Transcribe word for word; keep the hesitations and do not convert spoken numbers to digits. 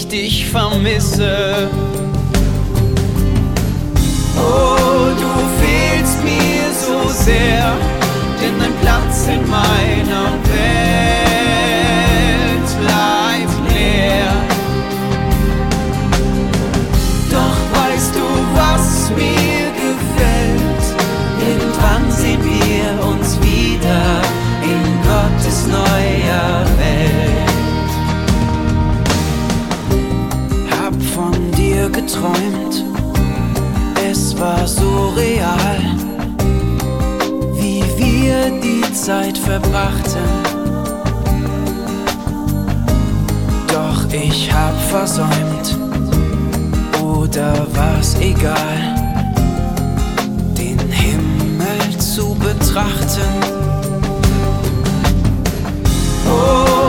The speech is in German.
ich dich vermisse. Oh, du fehlst mir so sehr, denn dein Platz in meiner Welt bleibt leer. Doch weißt du, was mir gefällt? Irgendwann sehen wir uns wieder in Gottes neuer Welt. Hab von dir geträumt, es war so real, wie wir die Zeit verbrachten. Doch ich hab versäumt, oder war's egal, den Himmel zu betrachten. Oh,